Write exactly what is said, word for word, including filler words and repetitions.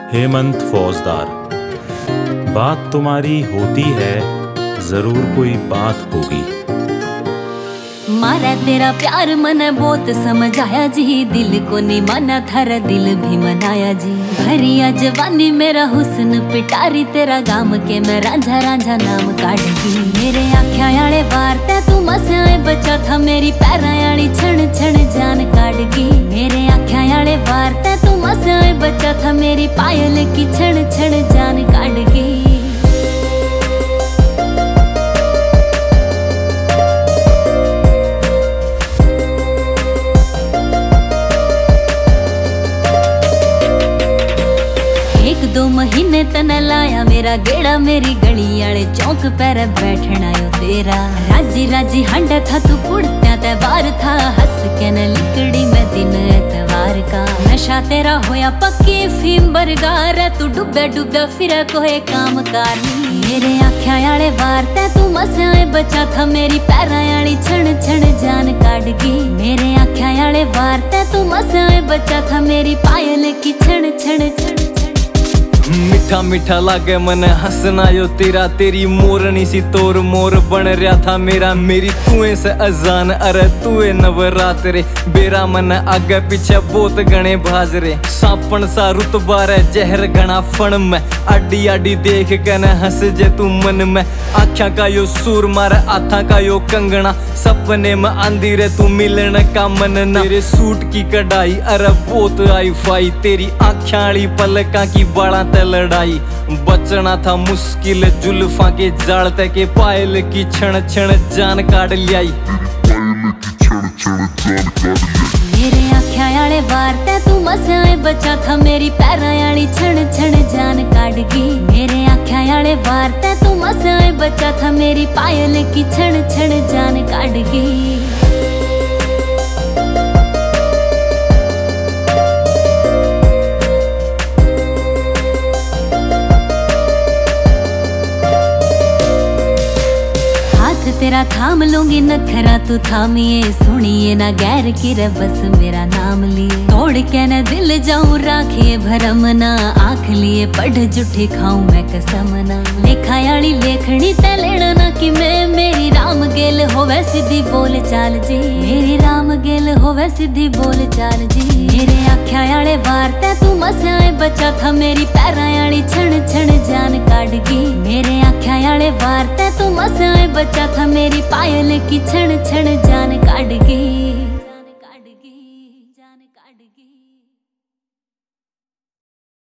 हेमंत फौजदार। बात तुम्हारी होती है, जरूर कोई बात होगी। मारा तेरा प्यार मने बहुत समझाया जी, दिल को नहीं माना थारा दिल भी मनाया जी। भरिया जवानी मेरा हुस्न पिटारी, तेरा गाम के मैं रांझा रांझा नाम काटगी। मेरे आँखिया आले वारते तू मसाए बचा था, मेरी पैरा आली छण छण जान काटगी। मेरे आँखिया आले वारते तू मसाए बचा था, मेरी पायल की छण छण जान काटगी। दो महीने तने लाया मेरा गेड़ा, मेरी गली आले चौक पर बैठना आयो तेरा। राजी राजी हंडा था तू कुड़त्या त्योहार था, हंस के न लिकड़ी में दिन एतवार का। नशा तेरा होया पक्की फीम बरगार, तू डुबे डुबे फिर कोई काम कार। मेरे आँखिया आले वारते तू मसाए बचा था, मेरी पैरा आली छण छण जान काटगी। मेरे आँखिया आले वारते तू मसाए बचा था, मेरी पायल की छण छण छण। मीठा मीठा लागे मन हंसना यो तेरा, तेरी मोरनी सी तोर मोर बन रहा था मेरा। मेरी तुए से अजान अरे तुए नवरात रे, बेरा मन आगे पीछे बहुत गणे भाज रे। सापन सा रुतबा रे जहर गणा फण में, आडी आडी देख के न हंस जे तू मन में। आँखा का यो सूर मारे आथा का यो कंगना, सपने में आंधी रे तू मिलन का मन ना। तेरे सूट की कढ़ाई अरे बहुत आई फाई, तेरी आँखा आली पलका की बाड़ा लड़ाई। बचना था मुश्किल जुल्फा के जाल तक के, पायल की क्षण क्षण जान काट लियाई। मेरे आँखिया आले वारते तू मसाए बचा था, मेरी पैरा आली छण छण जान काटगी। मेरे आँखिया आले वारते तू मसाए बचा था, मेरी पायल की छण छण जान काटगी। तेरा थाम लूंगी नखरा तू थामिए, सुनिए ना गैर की रे बस मेरा नाम लिए। तोड़ के न दिल जाऊं राखिए भरम ना, आँख लिए पढ़ जुठी खाऊं मैं कसम ना। लेखा यानी लेखनी ते लेना ना कि मैं, मेरी राम गेल होवे सीधी बोल चाल जी। मेरी राम गेल होवे सीधी बोल चाल जी। मेरे आँखिया आले वारते तू मसाए बचा था, मेरी पैरा आली छण छण जान काटगी। मेरे आँखिया आले वारते तू मसाए बचा था, मेरी पायल की छण छण जान काटगी। जान काटगी जान काटगी।